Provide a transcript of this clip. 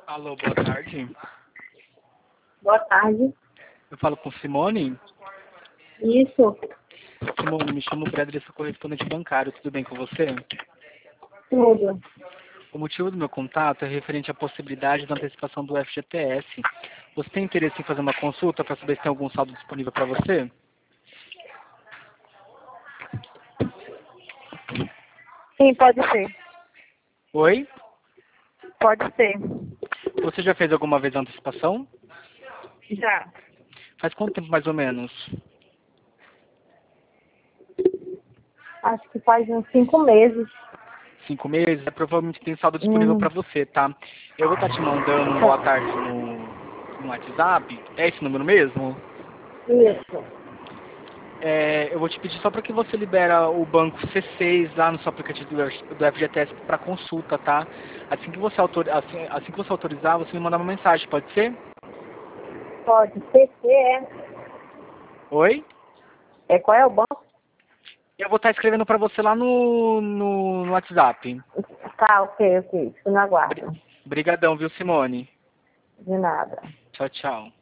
Alô, boa tarde. Boa tarde. Eu falo com Simone. Isso, Simone, me chamo Pedro, sou correspondente bancário. Tudo bem com você? tudo. O motivo do meu contato é referente à possibilidade da antecipação do FGTS. Você tem interesse em fazer uma consulta para saber se tem algum saldo disponível para você? Sim, pode ser. Oi? Pode ser. Você já fez alguma vez a antecipação? Já. Faz quanto tempo mais ou menos? Acho que faz uns 5 meses. 5 meses? Provavelmente tem saldo disponível para você, tá? Eu vou estar te mandando um boa tarde no WhatsApp. É esse número mesmo? Isso. Eu vou te pedir só para que você libera o banco C6 lá no seu aplicativo do FGTS para consulta, tá? Assim que você autorizar, você me manda uma mensagem, pode ser? Pode. PC é. Oi? Qual é o banco? Eu vou estar escrevendo para você lá no WhatsApp. Tá, ok. Fico no aguardo. Brigadão, viu, Simone? De nada. Tchau, tchau.